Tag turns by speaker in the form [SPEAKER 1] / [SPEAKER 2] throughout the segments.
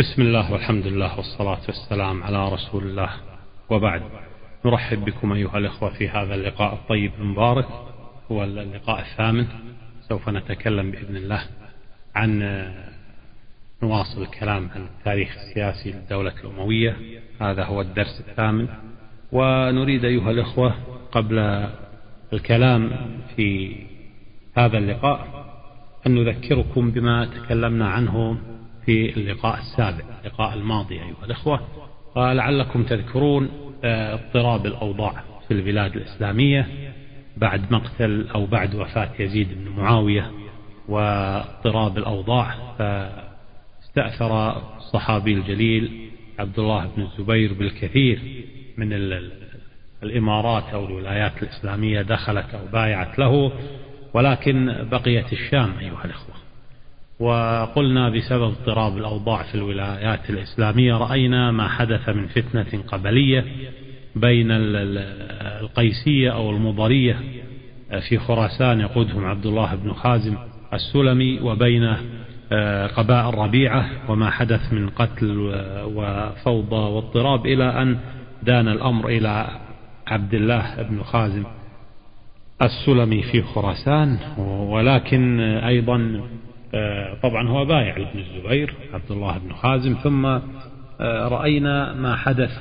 [SPEAKER 1] بسم الله والحمد لله والصلاة والسلام على رسول الله، وبعد. نرحب بكم أيها الإخوة في هذا اللقاء الطيب المبارك، هو اللقاء الثامن. سوف نتكلم بإذن الله عن نواصل الكلام عن التاريخ السياسي للدولة الأموية. هذا هو الدرس الثامن، ونريد أيها الإخوة قبل الكلام في هذا اللقاء أن نذكركم بما تكلمنا عنه في اللقاء السابق، اللقاء الماضي أيها الإخوة، ولعلكم تذكرون اضطراب الأوضاع في البلاد الإسلامية بعد مقتل أو بعد وفاة يزيد بن معاوية، واضطراب الأوضاع فاستأثر الصحابي الجليل عبد الله بن الزبير بالكثير من الإمارات أو الولايات الإسلامية دخلت أو بايعت له، ولكن بقيت الشام أيها الإخوة. وقلنا بسبب اضطراب الأوضاع في الولايات الإسلامية رأينا ما حدث من فتنة قبلية بين القيسية أو المضرية في خراسان يقودهم عبد الله بن خازم السلمي، وبين قبائل ربيعة، وما حدث من قتل وفوضى واضطراب إلى أن دان الأمر إلى عبد الله بن خازم السلمي في خراسان. ولكن أيضا طبعا هو بايع لابن الزبير عبد الله بن خازم. ثم رأينا ما حدث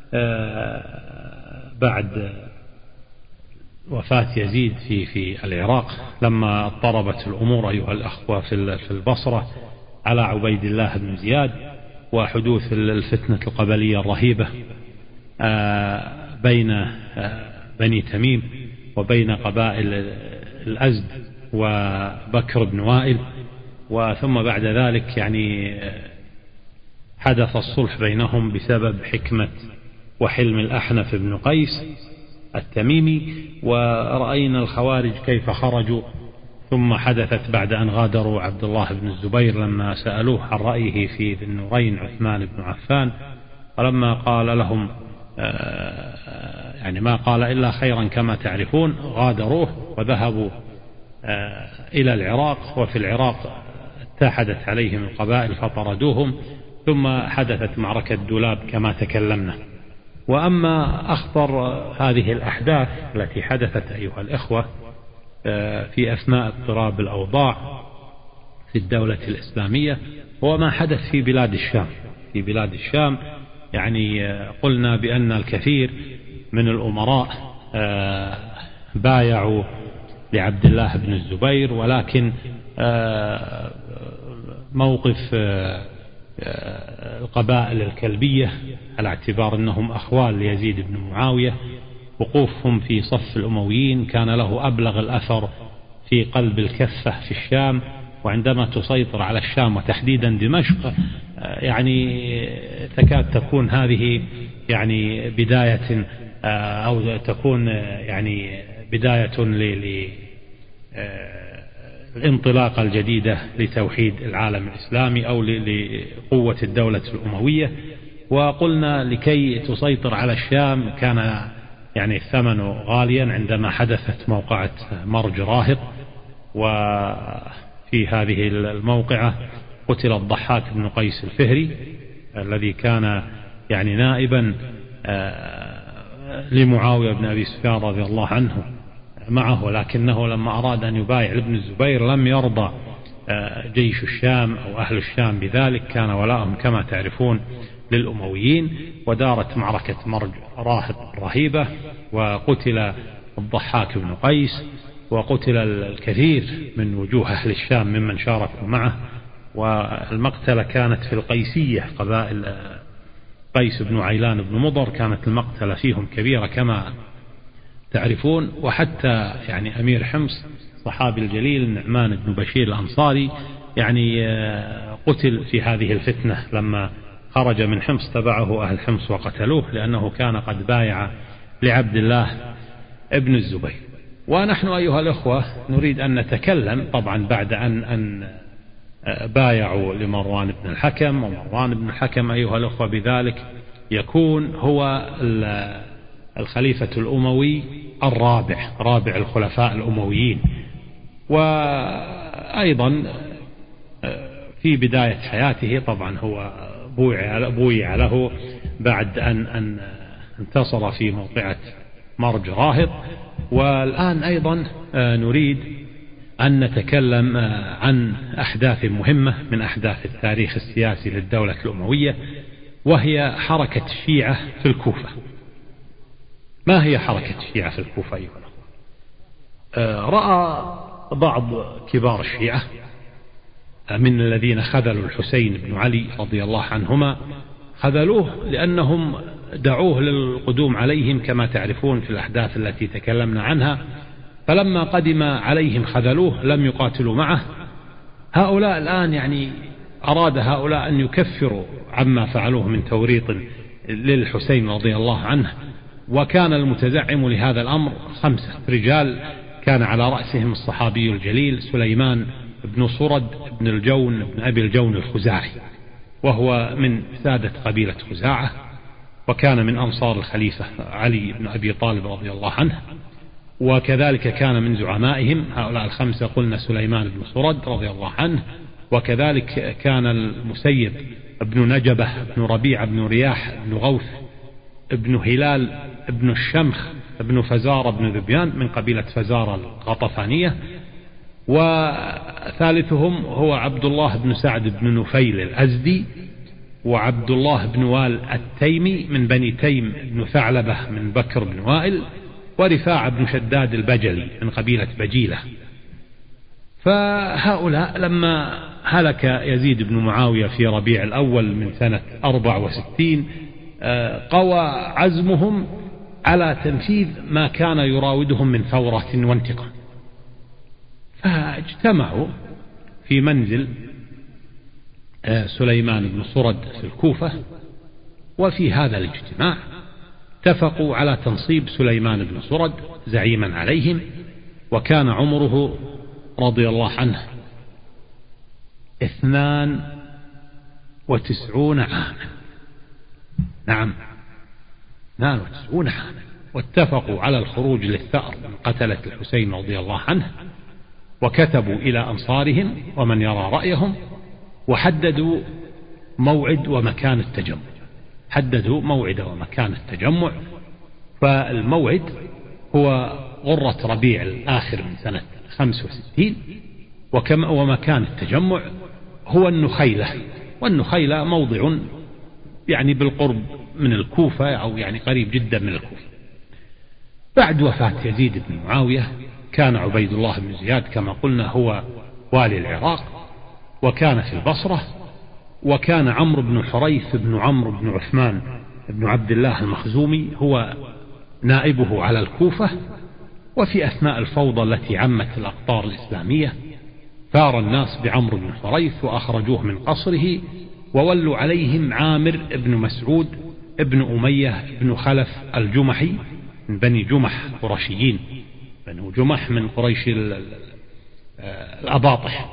[SPEAKER 1] بعد وفاة يزيد في العراق لما اضطربت الأمور أيها الأخوة في البصرة على عبيد الله بن زياد، وحدوث الفتنة القبلية الرهيبة بين بني تميم وبين قبائل الأزد وبكر بن وائل. وثم بعد ذلك حدث الصلح بينهم بسبب حكمة وحلم الأحنف بن قيس التميمي. ورأينا الخوارج كيف خرجوا، ثم حدثت بعد أن غادروا عبد الله بن الزبير لما سألوه عن رأيه في ذي النورين عثمان بن عفان، ولما قال لهم ما قال إلا خيرا كما تعرفون، غادروه وذهبوا إلى العراق. وفي العراق اتحدت عليهم القبائل فطردوهم، ثم حدثت معركة دولاب كما تكلمنا. وأما أخطر هذه الأحداث التي حدثت أيها الإخوة في أثناء اضطراب الأوضاع في الدولة الإسلامية هو ما حدث في بلاد الشام. في بلاد الشام قلنا بأن الكثير من الأمراء بايعوا لعبد الله بن الزبير، ولكن موقف القبائل الكلبية على اعتبار أنهم أخوال ليزيد بن معاوية، وقوفهم في صف الأمويين كان له أبلغ الأثر في قلب الكفة في الشام. وعندما تسيطر على الشام وتحديدا دمشق تكاد تكون هذه بداية أو تكون بداية للانطلاقة الجديدة لتوحيد العالم الإسلامي أو لقوة الدولة الأموية. وقلنا لكي تسيطر على الشام كان الثمن غاليا عندما حدثت موقعة مرج راهط. وفي هذه الموقعة قتل الضحاك بن قيس الفهري الذي كان نائبا لمعاوية بن أبي سفيان رضي الله عنه معه، ولكنه لما أراد أن يبايع لابن الزبير لم يرضى جيش الشام أو أهل الشام بذلك، كان ولاءهم كما تعرفون للأمويين. ودارت معركة مرج راهط رهيبة، وقتل الضحاك بن قيس، وقتل الكثير من وجوه أهل الشام ممن شاركوا معه. والمقتلة كانت في القيسية، قبائل قيس بن عيلان بن مضر، كانت المقتلة فيهم كبيرة كما تعرفون. وحتى أمير حمص صحابي الجليل النعمان بن بشير الأنصاري قتل في هذه الفتنة لما خرج من حمص، تبعه أهل حمص وقتلوه لأنه كان قد بايع لعبد الله ابن الزبير. ونحن أيها الأخوة نريد أن نتكلم طبعا بعد أن بايعوا لمروان بن الحكم، ومروان بن الحكم أيها الأخوة بذلك يكون هو الخليفة الأموي الرابع، رابع الخلفاء الأمويين. وأيضا في بداية حياته طبعا هو بويع له بعد أن انتصر في موقعة مرج راهط. والآن أيضا نريد أن نتكلم عن أحداث مهمة من أحداث التاريخ السياسي للدولة الأموية، وهي حركة الشيعة في الكوفة. ما هي حركة الشيعة في الكوفة أيها الأخوة؟ رأى بعض كبار الشيعة من الذين خذلوا الحسين بن علي رضي الله عنهما، خذلوه لأنهم دعوه للقدوم عليهم كما تعرفون في الأحداث التي تكلمنا عنها، فلما قدم عليهم خذلوه، لم يقاتلوا معه. هؤلاء الآن يعني أراد هؤلاء أن يكفروا عما فعلوه من توريط للحسين رضي الله عنه. وكان المتزعم لهذا الأمر 5 رجال، كان على رأسهم الصحابي الجليل سليمان بن صرد بن الجون بن أبي الجون الخزاعي، وهو من سادة قبيلة خزاعة، وكان من أنصار الخليفة علي بن أبي طالب رضي الله عنه. وكذلك كان من زعمائهم هؤلاء 5 قلنا سليمان بن صرد رضي الله عنه، وكذلك كان المسيب بن نجبة بن ربيعة بن رياح بن غوث ابن هلال ابن الشمخ ابن فزارة بن ذبيان من قبيلة فزارة الغطفانية. وثالثهم هو عبد الله بن سعد بن نفيل الأزدي، وعبد الله بن وال التيمي من بني تيم بن ثعلبة من بكر بن وائل، ورفاعة بن شداد البجلي من قبيلة بجيلة. فهؤلاء لما هلك يزيد بن معاوية في ربيع الأول من سنة 64 قوى عزمهم على تنفيذ ما كان يراودهم من ثورة وانتقام، فاجتمعوا في منزل سليمان بن صرد في الكوفة. وفي هذا الاجتماع اتفقوا على تنصيب سليمان بن صرد زعيما عليهم، وكان عمره رضي الله عنه 92 عاما. نعم 92 عاما. واتفقوا على الخروج للثأر من قتلة الحسين رضي الله عنه، وكتبوا إلى أنصارهم ومن يرى رأيهم، وحددوا موعد ومكان التجمع. حددوا موعد ومكان التجمع، فالموعد هو غرة ربيع الآخر من سنة 65، ومكان التجمع هو النخيلة. والنخيلة موضع يعني بالقرب من الكوفة، أو يعني قريب جدا من الكوفة. بعد وفاة يزيد بن معاوية كان عبيد الله بن زياد كما قلنا هو والي العراق، وكان في البصرة. وكان عمرو بن حريث بن عمرو بن عثمان بن عبد الله المخزومي هو نائبه على الكوفة. وفي أثناء الفوضى التي عمت الأقطار الإسلامية ثار الناس بعمرو بن حريث وأخرجوه من قصره، وولوا عليهم عامر بن مسعود ابن أمية بن خلف الجمحي من بني جمح قرشيين. بنو جمح من قريش الأباطح،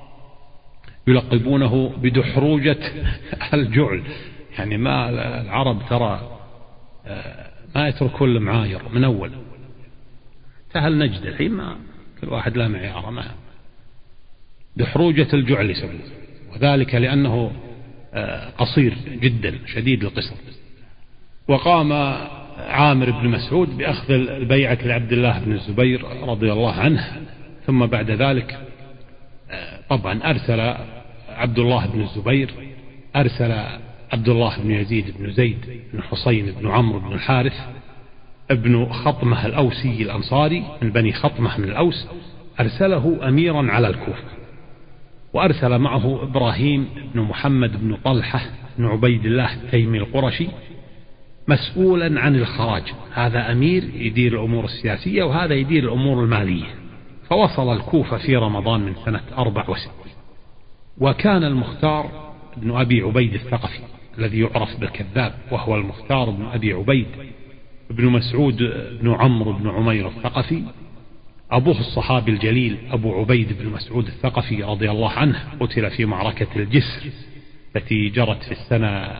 [SPEAKER 1] يلقبونه بدحروجة الجعل. يعني ما العرب ترى ما يتركون المعاير من أول سهل نجد الحين، ما كل واحد لا معيار، ما دحروجة الجعل يسمونه، وذلك لأنه قصير جدا شديد القصر. وقام عامر بن مسعود بأخذ البيعة لعبد الله بن الزبير رضي الله عنه. ثم بعد ذلك طبعا أرسل عبد الله بن الزبير، أرسل عبد الله بن يزيد بن زيد بن حسين بن عمرو بن الحارث ابن خطمة الأوسي الأنصاري من بني خطمة من الأوس، أرسله أميرا على الكوفة. وأرسل معه إبراهيم بن محمد بن طلحة بن عبيد الله التيمي القرشي مسؤولا عن الخراج. هذا أمير يدير الأمور السياسية، وهذا يدير الأمور المالية. فوصل الكوفة في رمضان من سنة 64. وكان المختار بن أبي عبيد الثقفي الذي يعرف بالكذاب، وهو المختار بن أبي عبيد بن مسعود بن عمرو بن عمير الثقفي، أبوه الصحابي الجليل أبو عبيد بن مسعود الثقفي رضي الله عنه، قتل في معركة الجسر التي جرت في السنة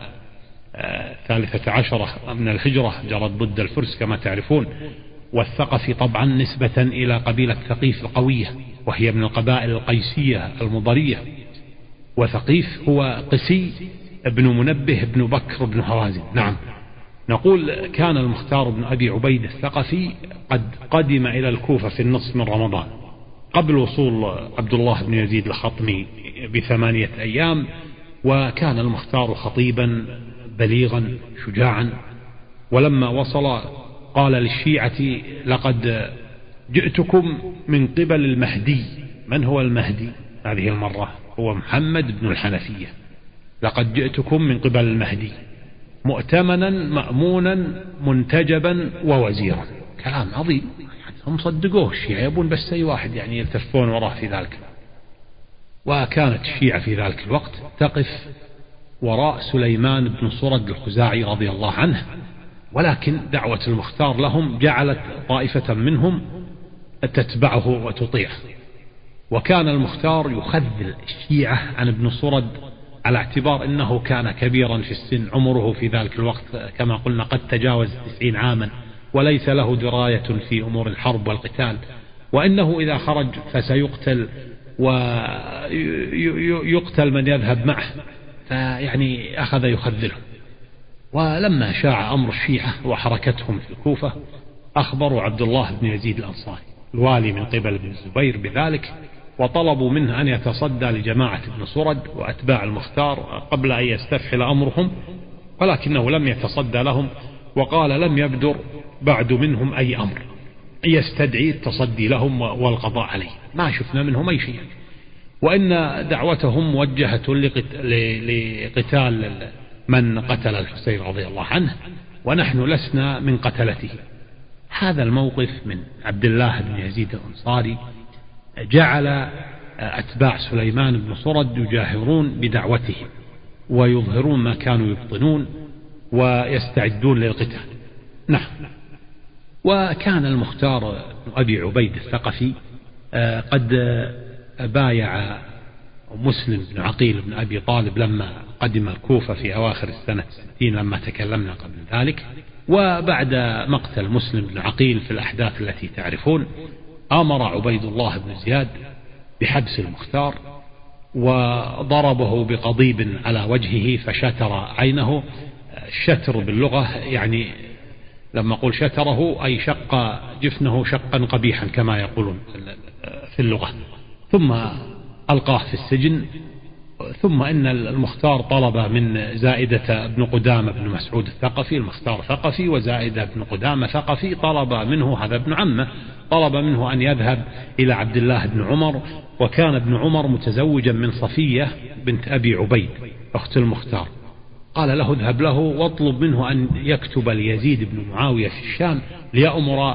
[SPEAKER 1] 13 من الهجرة، جرت ضد الفرس كما تعرفون. والثقفي طبعا نسبة إلى قبيلة ثقيف القوية، وهي من القبائل القيسية المضرية. وثقيف هو قسي بن منبه بن بكر بن هوازن. نعم، نقول كان المختار بن أبي عبيد الثقفي قد قدم إلى الكوفة في النصف من رمضان قبل وصول عبد الله بن يزيد الخطمي ب8 أيام، وكان المختار خطيبا بليغا شجاعا. ولما وصل قال للشيعة: لقد جئتكم من قبل المهدي. من هو المهدي هذه المرة؟ هو محمد بن الحنفية. لقد جئتكم من قبل المهدي مؤتمنا مأمونا منتجبا ووزيرا. كلام عظيم، هم صدقوه الشيعة، يبون بس أي واحد يعني يلتفون وراه في ذلك. وكانت الشيعة في ذلك الوقت تقف وراء سليمان بن صرد الخزاعي رضي الله عنه، ولكن دعوة المختار لهم جعلت طائفة منهم تتبعه وتطيعه. وكان المختار يخذل الشيعة عن ابن صرد على اعتبار أنه كان كبيرا في السن، عمره في ذلك الوقت كما قلنا قد تجاوز 90 عاما، وليس له دراية في أمور الحرب والقتال، وأنه إذا خرج فسيقتل ويقتل من يذهب معه، فيعني أخذ يخذله. ولما شاع أمر الشيعة وحركتهم في الكوفة أخبروا عبد الله بن يزيد الأنصاري الوالي من قبل ابن الزبير بذلك، وطلبوا منه أن يتصدى لجماعة ابن صرد وأتباع المختار قبل أن يستفحل أمرهم، ولكنه لم يتصدى لهم، وقال: لم يبدر بعد منهم أي أمر يستدعي التصدي لهم والقضاء عليه، ما شفنا منهم أي شيء، وإن دعوتهم موجهة لقتال من قتل الحسين رضي الله عنه، ونحن لسنا من قتلته. هذا الموقف من عبد الله بن يزيد الأنصاري جعل أتباع سليمان بن صرد يجاهرون بدعوتهم ويظهرون ما كانوا يبطنون ويستعدون للقتال. نعم. وكان المختار بن أبي عبيد الثقفي قد بايع مسلم بن عقيل بن أبي طالب لما قدم الكوفة في أواخر السنة 60 لما تكلمنا قبل ذلك. وبعد مقتل مسلم بن عقيل في الأحداث التي تعرفون، أمر عبيد الله بن زياد بحبس المختار وضربه بقضيب على وجهه فشتر عينه. الشتر باللغة يعني لما أقول شتره أي شق جفنه شقا قبيحا كما يقولون في اللغة، ثم ألقاه في السجن. ثم إن المختار طلب من زائدة بن قدامة بن مسعود الثقفي، المختار ثقفي وزائدة بن قدامة ثقفي، طلب منه، هذا ابن عمه، طلب منه أن يذهب إلى عبد الله بن عمر، وكان ابن عمر متزوجا من صفية بنت أبي عبيد أخت المختار. قال له: اذهب له واطلب منه أن يكتب ليزيد بن معاوية في الشام ليأمر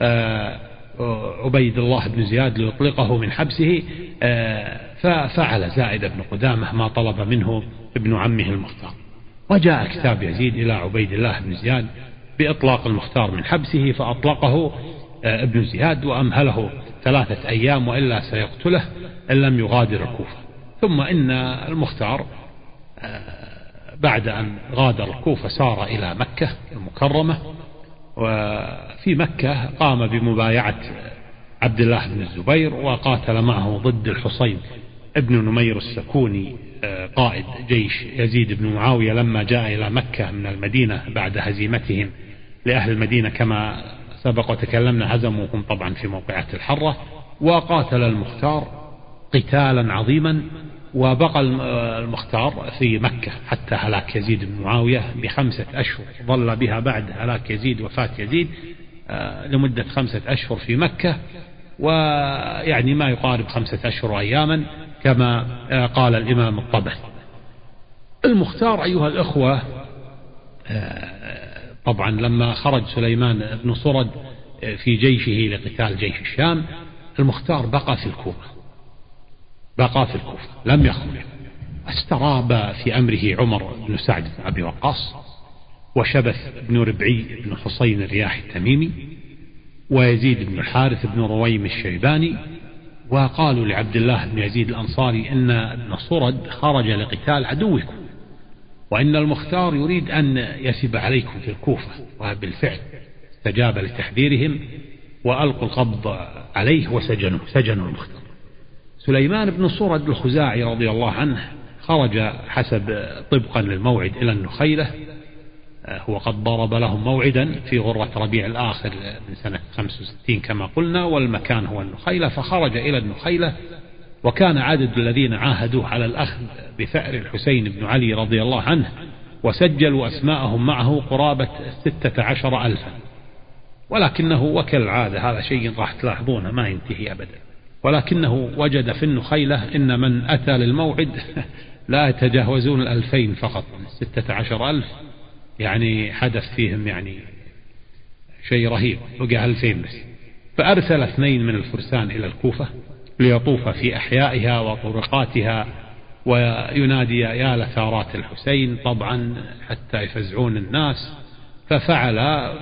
[SPEAKER 1] عبيد الله بن زياد ليطلقه من حبسه. ففعل زائد بن قدامة ما طلب منه ابن عمه المختار، وجاء كتاب يزيد إلى عبيد الله بن زياد بإطلاق المختار من حبسه، فأطلقه ابن زياد وأمهله 3 أيام وإلا سيقتله إن لم يغادر الكوفة. ثم إن المختار بعد أن غادر الكوفة سار إلى مكة المكرمة، وفي مكة قام بمبايعة عبد الله بن الزبير وقاتل معه ضد الحصين ابن نمير السكوني قائد جيش يزيد بن معاوية لما جاء إلى مكة من المدينة بعد هزيمتهم لأهل المدينة كما سبق وتكلمنا، هزموهم طبعا في موقعة الحرة. وقاتل المختار قتالا عظيما، وبقى المختار في مكة حتى هلاك يزيد بن معاوية ب5 أشهر، ظل بها بعد هلاك يزيد وفاة يزيد لمدة 5 أشهر في مكة، ويعني ما يقارب 5 أشهر وأياما كما قال الإمام الطبري. المختار أيها الأخوة طبعا لما خرج سليمان بن صرد في جيشه لقتال جيش الشام، المختار بقى في الكوفة لم يخرج. استراب في أمره عمر بن سعد بن أبي وقاص وشبث بن ربعي بن حصين الرياحي التميمي ويزيد بن الحارث بن رويم الشيباني، وقالوا لعبد الله بن يزيد الأنصاري إن ابن صرد خرج لقتال عدوكم، وإن المختار يريد أن يسب عليكم في الكوفة. وبالفعل استجاب لتحذيرهم وألقوا القبض عليه وسجنوا المختار. سليمان بن صرد الخزاعي رضي الله عنه خرج حسب طبقا للموعد إلى النخيلة. هو قد ضرب لهم موعدا في غرة ربيع الآخر من سنة 65 كما قلنا، والمكان هو النخيلة، فخرج إلى النخيلة. وكان عدد الذين عاهدوه على الأخذ بثأر الحسين بن علي رضي الله عنه وسجلوا أسماءهم معه قرابة 16,000، ولكنه وكالعادة هذا شيء راح تلاحظونه ما ينتهي أبدا، ولكنه وجد في النخيلة إن من أتى للموعد لا يتجاوزون 2000 فقط من 16,000. يعني حدث فيهم يعني شيء رهيب، بقى 2000 بس. فأرسل 2 من الفرسان إلى الكوفة ليطوف في أحيائها وطرقاتها وينادي يا لثارات الحسين طبعا حتى يفزعون الناس. ففعل،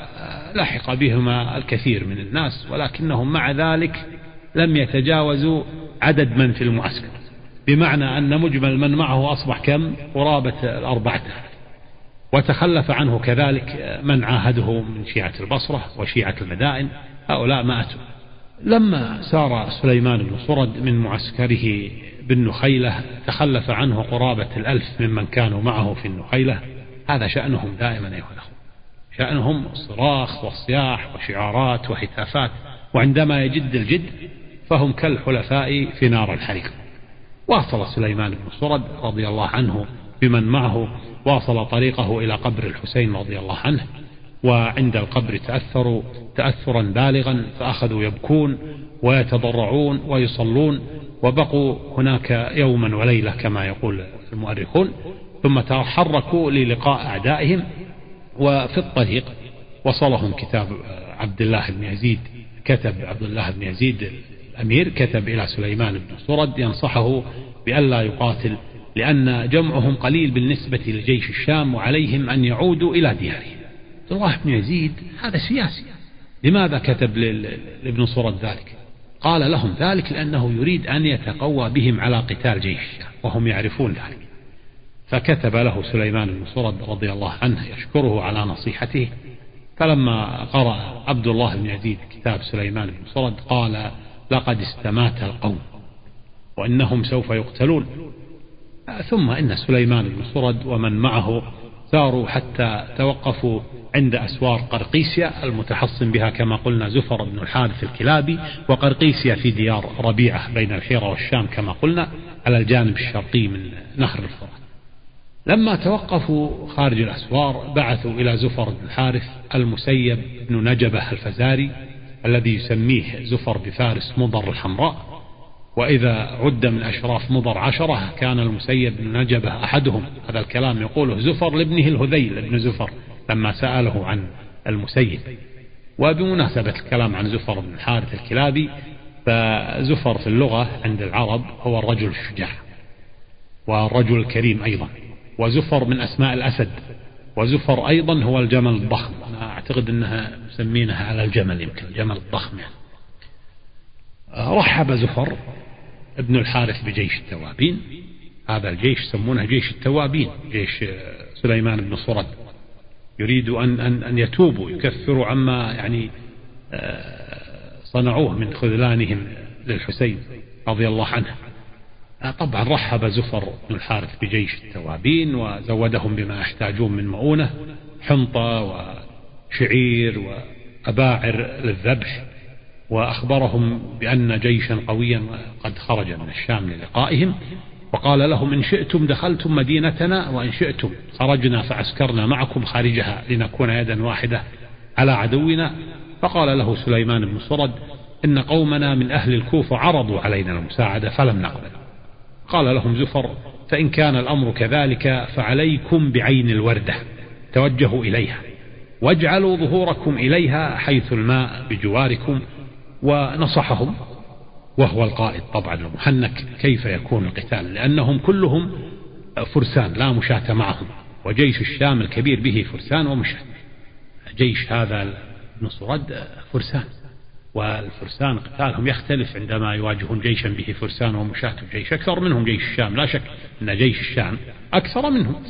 [SPEAKER 1] لحق بهما الكثير من الناس، ولكنهم مع ذلك لم يتجاوزوا عدد من في المعسكر، بمعنى أن مجمل من معه أصبح كم؟ قرابة 4,000. وتخلف عنه كذلك من عاهده من شيعة البصرة وشيعة المدائن، هؤلاء ما أتوا. لما سار سليمان بن صرد من معسكره بالنخيلة تخلف عنه قرابة 1000 ممن كانوا معه في النخيلة. هذا شأنهم دائما أيها الأخوة، شأنهم الصراخ والصياح وشعارات وهتافات، وعندما يجد الجد فهم كالحلفاء في نار الحريق. واصل سليمان بن صرد رضي الله عنه بمن معه، واصل طريقه إلى قبر الحسين رضي الله عنه، وعند القبر تأثروا تأثرا بالغا، فأخذوا يبكون ويتضرعون ويصلون، وبقوا هناك يوما وليلة كما يقول المؤرخون، ثم تحركوا للقاء أعدائهم. وفي الطريق وصلهم كتاب عبد الله بن يزيد، كتب عبد الله بن يزيد الأمير كتب إلى سليمان بن صرد ينصحه بألا يقاتل، لأن جمعهم قليل بالنسبة لجيش الشام وعليهم أن يعودوا إلى ديارهم. عبد الله بن يزيد هذا سياسي، لماذا كتب لابن صرد ذلك؟ قال لهم ذلك لأنه يريد أن يتقوى بهم على قتال جيش الشام، وهم يعرفون ذلك. فكتب له سليمان بن صرد رضي الله عنه يشكره على نصيحته. فلما قرأ عبد الله بن يزيد كتاب سليمان بن صرد قال لقد استمات القوم وإنهم سوف يقتلون. ثم إن سليمان بن صرد ومن معه ساروا حتى توقفوا عند أسوار قرقيسيا المتحصن بها كما قلنا زفر بن الحارث الكلابي، وقرقيسيا في ديار ربيعة بين الحيرة والشام كما قلنا على الجانب الشرقي من نهر الفرات. لما توقفوا خارج الأسوار بعثوا إلى زفر بن الحارث المسيب بن نجبة الفزاري الذي يسميه زفر بفارس مضر الحمراء، وإذا عد من أشراف مضر 10 كان المسيب بن نجبة أحدهم. هذا الكلام يقوله زفر لابنه الهذيل بن زفر لما سأله عن المسيب. وبمناسبة الكلام عن زفر بن الحارث الكلابي، فزفر في اللغة عند العرب هو الرجل الشجاع والرجل الكريم أيضا، وزفر من أسماء الأسد، وزفر أيضا هو الجمل الضخم. أنا أعتقد أنها مسمينها على الجمل، يمكن الجمل الضخم يعني. رحب زفر ابن الحارث بجيش التوابين. هذا الجيش يسمونه جيش التوابين، جيش سليمان بن صرد، يريد أن يتوبوا يكفروا عما يعني صنعوه من خذلانهم للحسين رضي الله عنه. طبعا رحب زفر بن الحارث بجيش التوابين وزودهم بما يحتاجون من مؤونة، حنطة وشعير وأباعر للذبح، وأخبرهم بأن جيشا قويا قد خرج من الشام للقائهم، وقال لهم إن شئتم دخلتم مدينتنا وإن شئتم خرجنا فعسكرنا معكم خارجها لنكون يدا واحدة على عدونا. فقال له سليمان بن صرد إن قومنا من أهل الكوفة عرضوا علينا المساعدة فلم نقبل. قال لهم زفر فإن كان الأمر كذلك فعليكم بعين الوردة، توجهوا إليها واجعلوا ظهوركم إليها حيث الماء بجواركم. ونصحهم وهو القائد طبعا المحنك كيف يكون القتال، لأنهم كلهم فرسان لا مشاة معهم، وجيش الشام الكبير به فرسان ومشاة. جيش هذا ابن صرد فرسان، والفرسان قتالهم يختلف عندما يواجهون جيشا به فرسان ومشاة، جيش أكثر منهم جيش الشام لا شك أن جيش الشام أكثر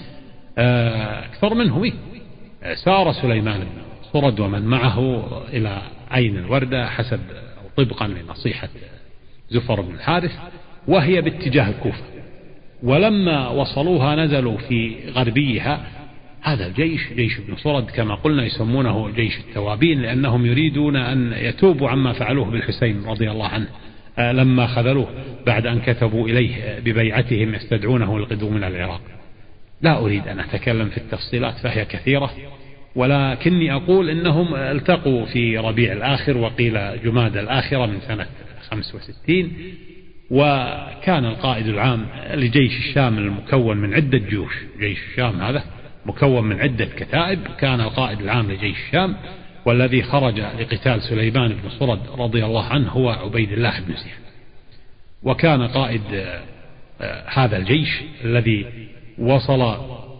[SPEAKER 1] منهم. سار سليمان بن صرد ومن معه إلى عين الوردة حسب أو طبقا لنصيحة زفر بن الحارث، وهي باتجاه الكوفة، ولما وصلوها نزلوا في غربيها. هذا الجيش جيش ابن صرد كما قلنا يسمونه جيش التوابين، لأنهم يريدون أن يتوبوا عما فعلوه بالحسين رضي الله عنه لما خذلوه بعد أن كتبوا إليه ببيعتهم يستدعونه للقدوم من العراق. لا أريد أن أتكلم في التفصيلات فهي كثيرة، ولكني أقول إنهم التقوا في ربيع الآخر وقيل جماد الآخرة من سنة 65، وكان القائد العام لجيش الشام المكون من عدة جيوش. جيش الشام هذا مكون من عدة كتائب. كان القائد العام لجيش الشام والذي خرج لقتال سليمان بن صرد رضي الله عنه هو عبيد الله بن زياد. وكان قائد هذا الجيش الذي وصل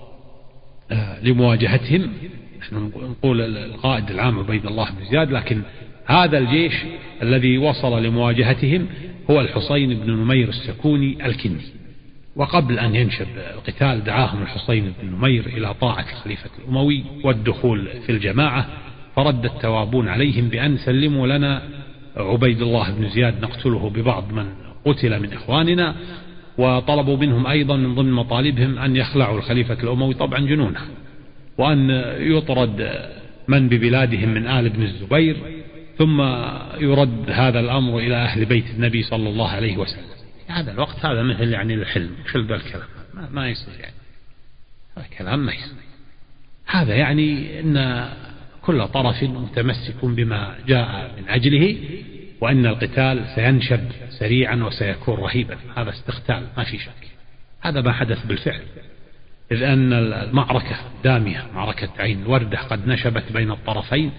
[SPEAKER 1] لمواجهتهم، نحن نقول القائد العام عبيد الله بن زياد، لكن هذا الجيش الذي وصل لمواجهتهم هو الحسين بن نمير السكوني الكندي. وقبل أن ينشب القتال دعاهم الحسين بن نمير إلى طاعة الخليفة الأموي والدخول في الجماعة، فرد التوابون عليهم بأن سلموا لنا عبيد الله بن زياد نقتله ببعض من قتل من إخواننا، وطلبوا منهم أيضا من ضمن مطالبهم أن يخلعوا الخليفة الأموي طبعا جنونه، وأن يطرد من ببلادهم من آل بن الزبير، ثم يرد هذا الأمر إلى أهل بيت النبي صلى الله عليه وسلم. في هذا الوقت هذا مثل يعني الحلم، شل ذا الكلام ما يصير، يعني هذا كلام ما يصير. هذا يعني أن كل طرف متمسك بما جاء من أجله، وأن القتال سينشب سريعا وسيكون رهيبا. هذا استقتال ما في شك. هذا ما حدث بالفعل، إذ أن المعركة دامية، معركة عين وردة قد نشبت بين الطرفين،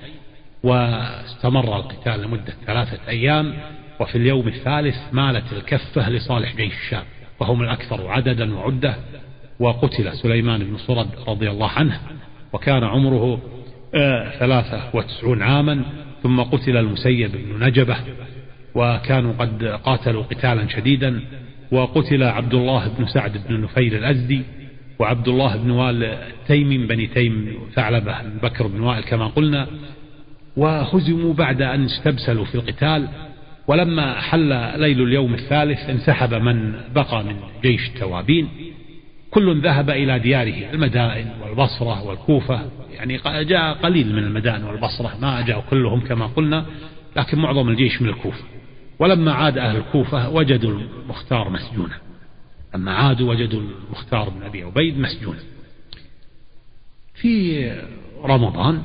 [SPEAKER 1] واستمر القتال لمدة 3 أيام. وفي اليوم الثالث مالت الكفة لصالح جيش الشام، وهم الأكثر عددا وعدة. وقتل سليمان بن صرد رضي الله عنه وكان عمره 93 عاما. ثم قتل المسيب بن نجبة وكانوا قد قاتلوا قتالا شديدا. وقتل عبد الله بن سعد بن نفيل الأزدي، وعبد الله بن وائل التيمي بني تيم ثعلبة بن بكر بن وائل كما قلنا، وهزموا بعد أن استبسلوا في القتال. ولما حل ليل اليوم الثالث انسحب من بقى من جيش التوابين، كل ذهب إلى دياره، المدائن والبصرة والكوفة، يعني جاء قليل من المدائن والبصرة، ما جاءوا كلهم كما قلنا، لكن معظم الجيش من الكوفة. ولما عاد أهل الكوفة وجدوا المختار مسجونا، لما عادوا وجدوا المختار بن أبي عبيد مسجونا. في رمضان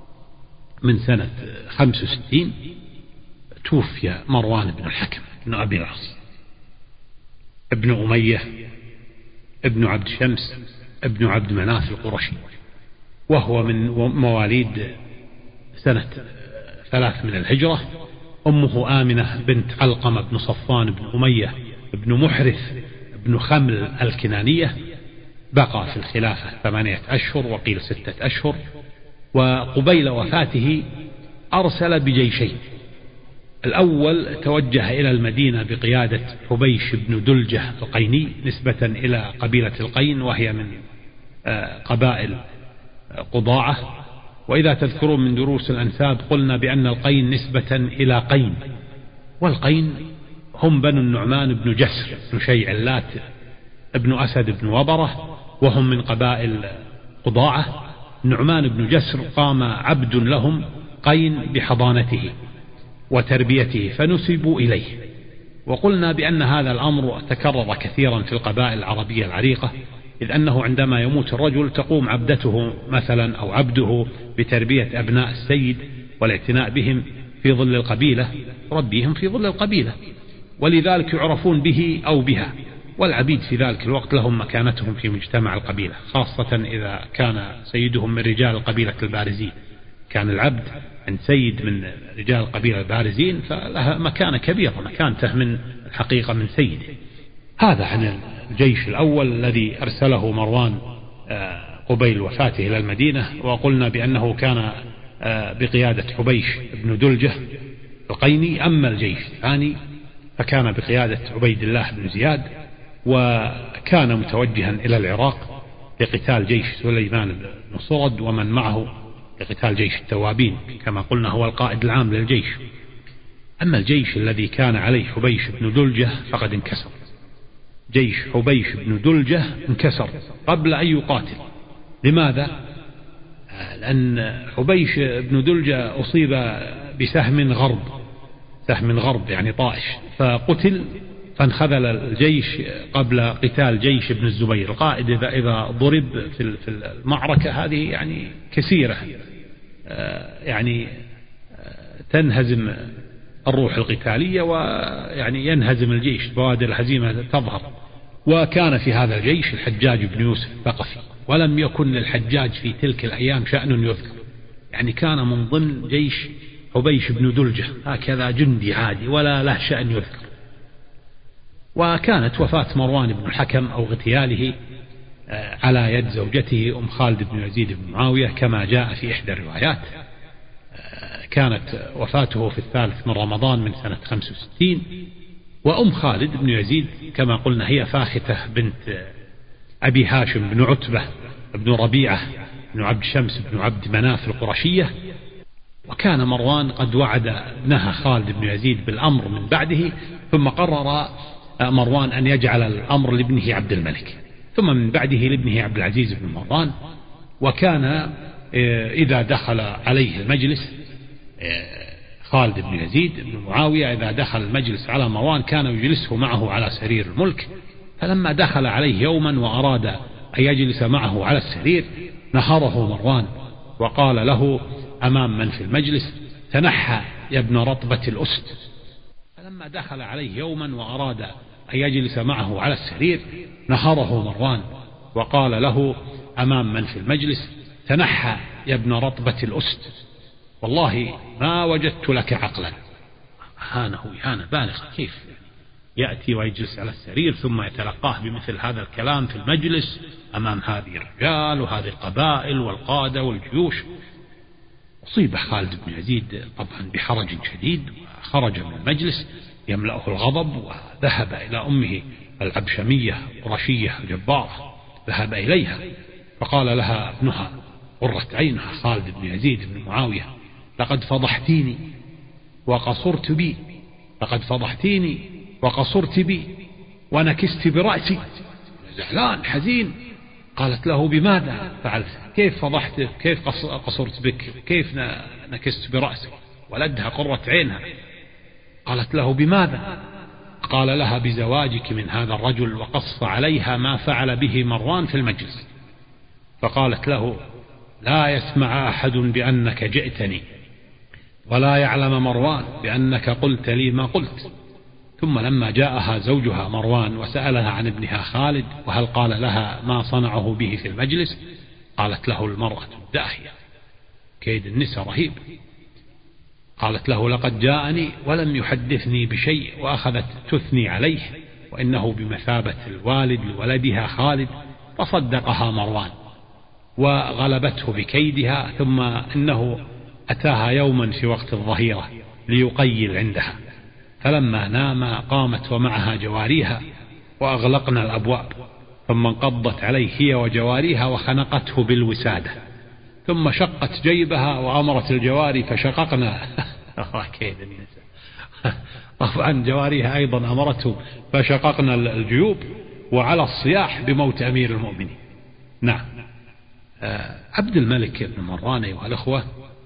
[SPEAKER 1] من سنة 65 توفي مروان بن الحكم بن أبي العاص ابن أمية ابن عبد شمس ابن عبد مناف القرشي، وهو من مواليد سنة 3 من الهجرة. أمه آمنة بنت علقمة بن صفوان بن أمية بن محرث بن خمل الكنانية، بقى في الخلافة 8 أشهر وقيل 6 أشهر. وقبيل وفاته أرسل بجيشين. الأول توجه إلى المدينة بقيادة حبيش بن دلجة القيني نسبة إلى قبيلة القين، وهي من قبائل قضاعة. وإذا تذكرون من دروس الأنساب قلنا بأن القين نسبة إلى قين، والقين هم بنو النعمان بن جسر بن شيعلات ابن أسد بن وبرة، وهم من قبائل قضاعة. نعمان بن جسر قام عبد لهم قين بحضانته وتربيته فنسبوا إليه. وقلنا بأن هذا الأمر تكرر كثيرا في القبائل العربية العريقة، إذ أنه عندما يموت الرجل تقوم عبدته مثلا أو عبده بتربية أبناء السيد والاعتناء بهم في ظل القبيلة، ربيهم في ظل القبيلة، ولذلك يعرفون به أو بها. والعبيد في ذلك الوقت لهم مكانتهم في مجتمع القبيلة، خاصة إذا كان سيدهم من رجال القبيلة البارزين. كان العبد عند سيد من رجال القبيلة البارزين فلها مكانة كبيرة، مكانته من الحقيقة من سيده. هذا عن الجيش الأول الذي أرسله مروان قبيل وفاته إلى المدينة. وقلنا بأنه كان بقيادة حبيش بن دلجة القيني. أما الجيش الثاني فكان بقيادة عبيد الله بن زياد، وكان متوجها إلى العراق لقتال جيش سليمان بن صرد ومن معه، لقتال جيش التوابين كما قلنا هو القائد العام للجيش. أما الجيش الذي كان عليه حبيش بن دلجة فقد انكسر، جيش حبيش بن دلجة انكسر قبل أن يقاتل. لماذا؟ لأن حبيش بن دلجة أصيب بسهم غرب، سهم غرب يعني طائش، فقتل، فانخذل الجيش قبل قتال جيش ابن الزبير. القائد إذا ضرب في المعركة هذه يعني كثيرة، يعني تنهزم الروح القتالية ويعني ينهزم الجيش، بوادر الهزيمة تظهر. وكان في هذا الجيش الحجاج بن يوسف الثقفي، ولم يكن للحجاج في تلك الأيام شأن يذكر، يعني كان من ضمن جيش حبيش بن دلجة هكذا جندي عادي ولا له شأن يذكر. وكانت وفاة مروان بن الحكم أو اغتياله على يد زوجته خالد بن يزيد بن معاوية كما جاء في إحدى الروايات. كانت وفاته في 3 رمضان من سنة 65. خالد بن يزيد كما قلنا هي فاختة بنت أبي هاشم بن عتبة بن ربيعة بن عبد شمس بن عبد مناف القرشية. وكان مروان قد وعد ابنها خالد بن يزيد بالأمر من بعده، ثم قرر مروان أن يجعل الأمر لابنه عبد الملك، ثم من بعده لابنه عبد العزيز بن مروان. وكان إذا دخل عليه المجلس خالد بن يزيد بن معاوية، إذا دخل المجلس على مروان كان يجلسه معه على سرير الملك. فلما دخل عليه يوما وأراد أن يجلس معه على السرير نهره مروان وقال له أمام من في المجلس: تنحى يا ابن رطبة الأسد. فلما دخل عليه يوما وأراد أن يجلس معه على السرير نهره مروان وقال له أمام من في المجلس: تنحى يا ابن رطبة الأسد، والله ما وجدت لك عقلا. هانه إهانة بالغة، كيف يأتي ويجلس على السرير ثم يتلقاه بمثل هذا الكلام في المجلس أمام هذه الرجال وهذه القبائل والقادة والجيوش. أصيب خالد بن يزيد طبعا بحرج شديد، وخرج من المجلس يملأه الغضب، وذهب إلى أمه العبشمية قرشية الجبارة، ذهب إليها فقال لها ابنها قرة عينها خالد بن يزيد بن معاوية: لقد فضحتيني وقصرت بي، لقد فضحتيني وقصرت بي ونكست برأسي. زعلان حزين. قالت له: بماذا فعلت؟ كيف فضحتك؟ كيف قصرت بك؟ كيف نكست برأسك؟ ولدها قرة عينها. قالت له: بماذا؟ قال لها: بزواجك من هذا الرجل. وقص عليها ما فعل به مروان في المجلس. فقالت له: لا يسمع أحد بأنك جئتني، ولا يعلم مروان بأنك قلت لي ما قلت. ثم لما جاءها زوجها مروان وسألها عن ابنها خالد وهل قال لها ما صنعه به في المجلس، قالت له المرأة الداهية، كيد النساء رهيب. قالت له: لقد جاءني ولم يحدثني بشيء، وأخذت تثني عليه وإنه بمثابة الوالد لولدها خالد. فصدقها مروان وغلبته بكيدها. ثم إنه أتاها يوما في وقت الظهيرة ليقيل عندها، فلما نام قامت ومعها جواريها وأغلقنا الأبواب، ثم انقضت عليه هي وجواريها وخنقته بالوسادة، ثم شقت جيبها وأمرت الجواري فشققنا كيد النساء. طبعا جواريها أيضا أمرته فشققنا الجيوب، وعلى الصياح بموت أمير المؤمنين. نعم. عبد الملك بن مروان أيها الأخوة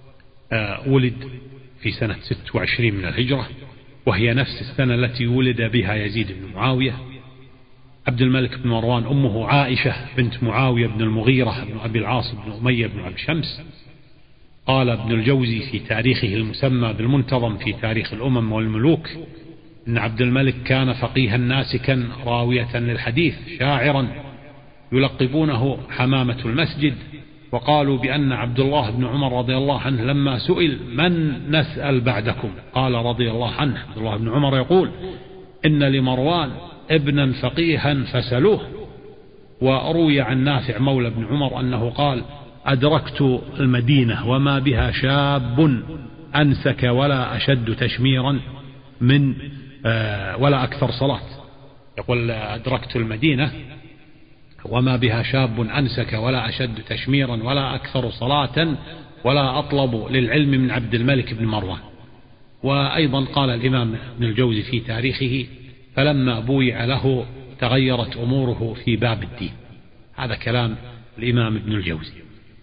[SPEAKER 1] ولد في سنة 26 من الهجرة، وهي نفس السنة التي ولد بها يزيد بن معاوية. عبد الملك بن مروان أمه عائشة بنت معاوية بن المغيرة بن أبي العاص بن أمية بن عبد شمس. قال ابن الجوزي في تاريخه المسمى بالمنتظم في تاريخ الأمم والملوك إن عبد الملك كان فقيها ناسكا راوية للحديث شاعرا يلقبونه حمامة المسجد. وقالوا بأن عبد الله بن عمر رضي الله عنه لما سئل من نسأل بعدكم قال رضي الله عنه، عبد الله بن عمر يقول: إن لمروان ابنا فقيها فسلوه. وروي عن نافع مولى بن عمر أنه قال: أدركت المدينة وما بها شاب أنسك ولا أشد تشميرا من ولا أكثر صلاة. يقول: أدركت المدينة وما بها شاب أنسك ولا أشد تشميرا ولا أكثر صلاة ولا أطلب للعلم من عبد الملك بن مروان. وأيضا قال الإمام ابن الجوزي في تاريخه: فلما بويع له
[SPEAKER 2] تغيرت أموره في باب الدين. هذا كلام الإمام ابن الجوزي.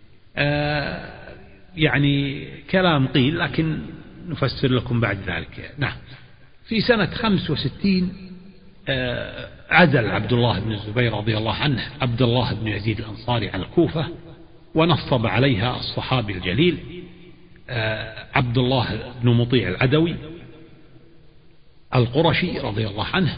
[SPEAKER 2] يعني كلام قيل لكن نفسر لكم بعد ذلك. نعم. في سنة 65 عزل عبد الله بن الزبير رضي الله عنه عبد الله بن يزيد الأنصاري عن الكوفة، ونصب عليها الصحابي الجليل عبد الله بن مطيع العدوي القرشي رضي الله عنه.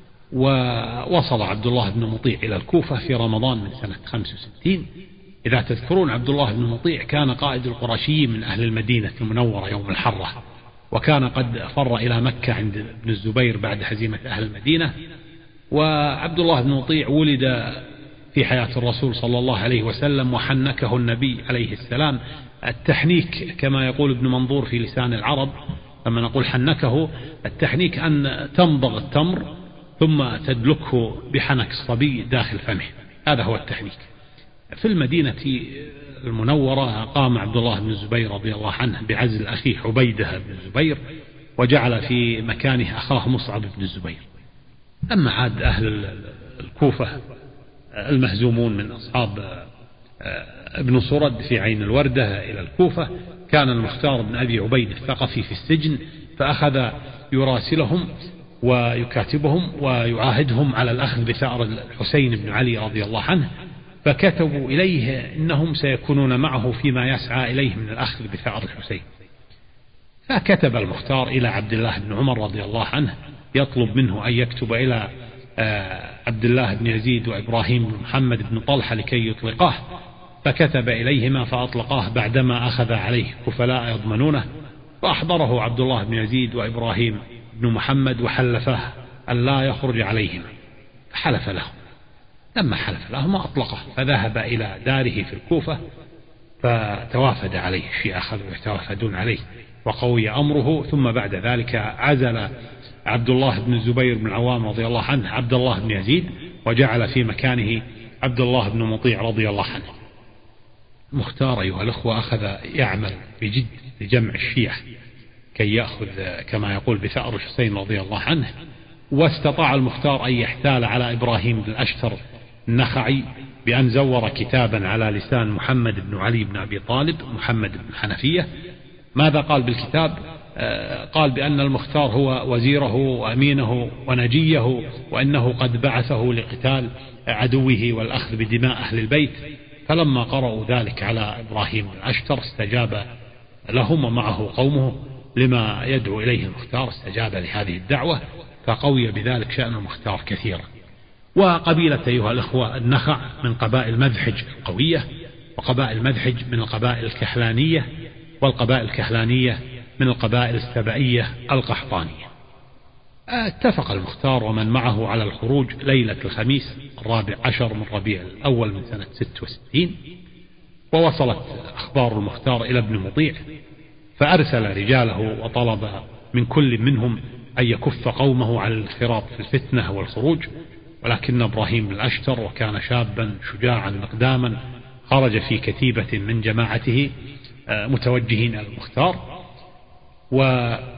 [SPEAKER 2] ووصل عبد الله بن مطيع إلى الكوفة في رمضان من سنة 65. إذا تذكرون عبد الله بن مطيع كان قائد القرشيين من أهل المدينة المنورة يوم الحرة، وكان قد فر إلى مكة عند ابن الزبير بعد هزيمة أهل المدينة. وعبد الله بن مطيع ولد في حياة الرسول صلى الله عليه وسلم، وحنكه النبي عليه السلام. التحنيك كما يقول ابن منظور في لسان العرب، لما نقول حنكه، التحنيك أن تمضغ التمر ثم تدلكه بحنك الصبي داخل فمه، هذا هو التحنيك. في المدينة المنورة قام عبد الله بن الزبير رضي الله عنه بعزل أخيه عبيدة بن الزبير، وجعل في مكانه أخاه مصعب بن الزبير. أما عاد أهل الكوفة المهزومون من أصحاب ابن صرد في عين الوردة إلى الكوفة، كان المختار بن أبي عبيد الثقفي في السجن، فأخذ يراسلهم ويكاتبهم ويعاهدهم على الأخذ بثأر الحسين بن علي رضي الله عنه، فكتبوا إليه إنهم سيكونون معه فيما يسعى إليه من الأخذ بثأر الحسين. فكتب المختار إلى عبد الله بن عمر رضي الله عنه يطلب منه أن يكتب إلى عبد الله بن يزيد وإبراهيم بن محمد بن طلحة لكي يطلقاه، فكتب إليهما فأطلقاه بعدما أخذ عليه كفلاء يضمنونه. فأحضره عبد الله بن يزيد وإبراهيم بن محمد وحلفاه أن لا يخرج عليهما، فحلف له. لما حلف لهما أطلقه، فذهب إلى داره في الكوفة فتوافد عليه الشيعة، أخذوا يتوافدون عليه وقوي أمره. ثم بعد ذلك عزل عبد الله بن الزبير بن العوام رضي الله عنه عبد الله بن يزيد، وجعل في مكانه عبد الله بن مطيع رضي الله عنه. مختار أيها الأخوة أخذ يعمل بجد لجمع الشيعة كي يأخذ كما يقول بثأر الحسين رضي الله عنه. واستطاع المختار أن يحتال على إبراهيم بن الأشتر النخعي بأن زور كتابا على لسان محمد بن علي بن أبي طالب محمد بن حنفية. ماذا قال بالكتاب؟ قال بأن المختار هو وزيره وأمينه ونجيه، وأنه قد بعثه لقتال عدوه والأخذ بدماء أهل البيت. فلما قرأوا ذلك على إبراهيم بن الأشتر استجاب لهم ومعه قومه لما يدعو إليه المختار، استجاب لهذه الدعوة، فقوي بذلك شأن المختار كثيرا. وقبيلة أيها الأخوة النخع من قبائل مذحج القوية، وقبائل مذحج من القبائل الكحلانية، والقبائل الكحلانية من القبائل السبائية القحطانية. اتفق المختار ومن معه على الخروج ليلة الخميس 14 من ربيع الأول من سنة 66. ووصلت أخبار المختار إلى ابن مطيع، فأرسل رجاله وطلب من كل منهم أن يكف قومه على الانخراط في الفتنة والخروج. ولكن إبراهيم الأشتر وكان شابا شجاعا مقداما خرج في كتيبة من جماعته متوجهين إلى المختار، وكان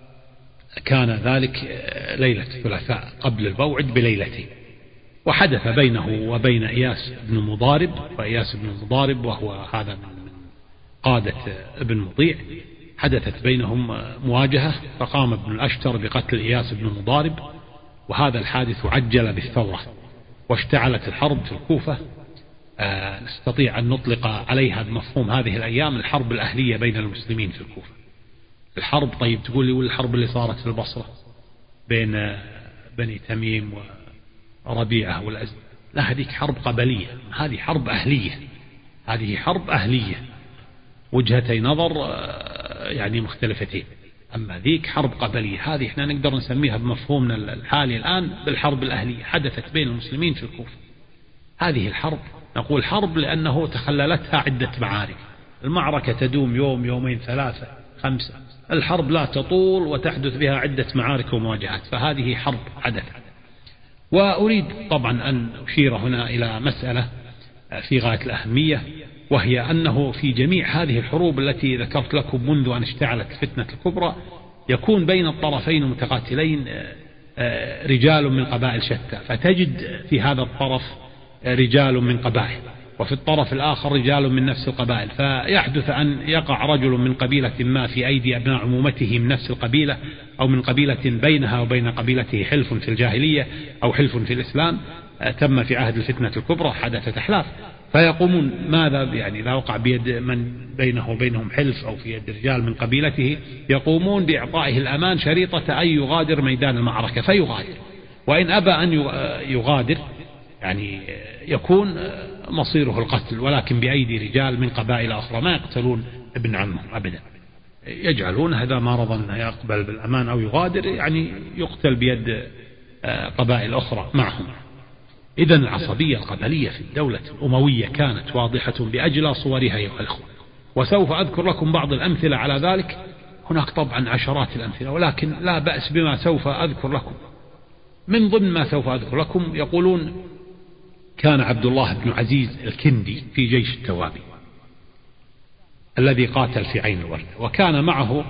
[SPEAKER 2] ذلك ليلة الثلاثاء قبل الموعد بليلتين. وحدث بينه وبين إياس بن مضارب، وإياس بن مضارب وهو هذا من قادة ابن مطيع، حدثت بينهم مواجهة، فقام ابن الأشتر بقتل إياس بن مضارب، وهذا الحادث عجل بالثورة واشتعلت الحرب في الكوفة. نستطيع أن نطلق عليها بمفهوم هذه الأيام الحرب الأهلية بين المسلمين في الكوفة. الحرب، طيب تقول لي والحرب اللي صارت في البصرة بين بني تميم وربيعة والأزد؟ لا، هذه حرب قبلية، هذه حرب أهلية، هذه حرب أهلية، وجهتي نظر يعني مختلفتين. أما ذيك حرب قبلية، هذه احنا نقدر نسميها بمفهومنا الحالي الآن بالحرب الأهلية، حدثت بين المسلمين في الكوفة. هذه الحرب نقول حرب لأنه تخللتها عدة معارك. المعركة تدوم يوم، يومين، 3، 5. الحرب لا تطول وتحدث بها عدة معارك ومواجهات، فهذه حرب حدثت. وأريد طبعا أن أشير هنا إلى مسألة في غاية الأهمية، وهي أنه في جميع هذه الحروب التي ذكرت لكم منذ أن اشتعلت الفتنة الكبرى، يكون بين الطرفين المتقاتلين رجال من قبائل شتى، فتجد في هذا الطرف رجال من قبائل، وفي الطرف الآخر رجال من نفس القبائل، فيحدث أن يقع رجل من قبيلة ما في أيدي أبناء عمومته من نفس القبيلة، أو من قبيلة بينها وبين قبيلته حلف في الجاهلية أو حلف في الإسلام، تم في عهد الفتنة الكبرى حدثت أحلاف، فيقومون ماذا يعني إذا وقع بيد من بينه وبينهم حلف أو في يد رجال من قبيلته، يقومون بإعطائه الأمان شريطة أن يغادر ميدان المعركة فيغادر، وإن أبى أن يغادر يعني يكون مصيره القتل، ولكن بأيدي رجال من قبائل أخرى، ما يقتلون ابن عمهم أبدا، يجعلون هذا ما رضى أن يقبل بالأمان أو يغادر يعني يقتل بيد قبائل أخرى معهم. إذن العصبية القبلية في الدولة الأموية كانت واضحة بأجلى صورها أيها الأخوة، وسوف أذكر لكم بعض الأمثلة على ذلك، هناك طبعا عشرات الأمثلة، ولكن لا بأس بما سوف أذكر لكم. من ضمن ما سوف أذكر لكم يقولون كان عبد الله بن عزيز الكندي في جيش التوابي الذي قاتل في عين الوردة، وكان معه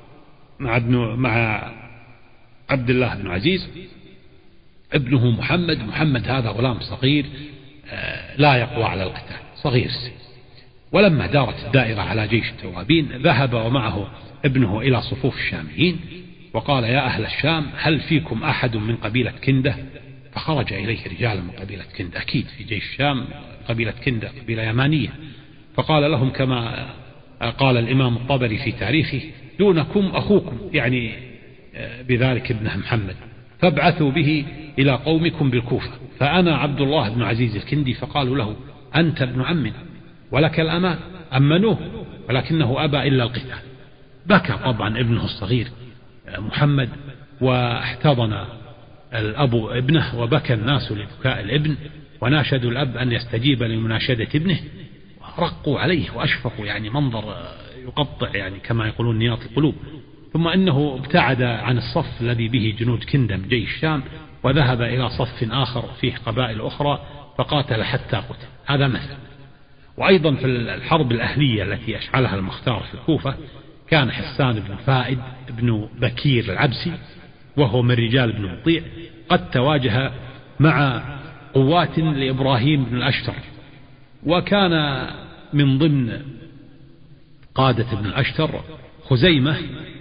[SPEAKER 2] مع عبد الله بن عزيز ابنه محمد هذا غلام صغير لا يقوى على القتال، صغير السن. ولما دارت الدائرة على جيش التوابين ذهب ومعه ابنه إلى صفوف الشاميين وقال: يا أهل الشام، هل فيكم أحد من قبيلة كندة؟ فخرج إليه رجال من قبيلة كندة، أكيد في جيش الشام قبيلة كندة قبيلة يمانية، فقال لهم كما قال الإمام الطبري في تاريخه: دونكم أخوكم، يعني بذلك ابنه محمد، فابعثوا به إلى قومكم بالكوفة، فأنا عبد الله بن عزيز الكندي. فقالوا له: أنت ابن عم ولك الأمان، أمنوه ولكنه أبى إلا القتال. بكى طبعا ابنه الصغير محمد، واحتضن الأب ابنه، وبكى الناس لبكاء الابن، وناشدوا الأب أن يستجيب لمناشدة ابنه، ورقوا عليه وأشفقوا، يعني منظر يقطع يعني كما يقولون نياط القلوب. ثم إنه ابتعد عن الصف الذي به جنود كندم جيش الشام، وذهب إلى صف آخر فيه قبائل أخرى فقاتل حتى قتل. هذا مثل. وأيضا في الحرب الأهلية التي أشعلها المختار في الكوفة كان حسان بن فائد بن بكير العبسي، وهو من رجال بن مطيع، قد تواجه مع قوات لإبراهيم بن الأشتر، وكان من ضمن قادة ابن الأشتر خزيمة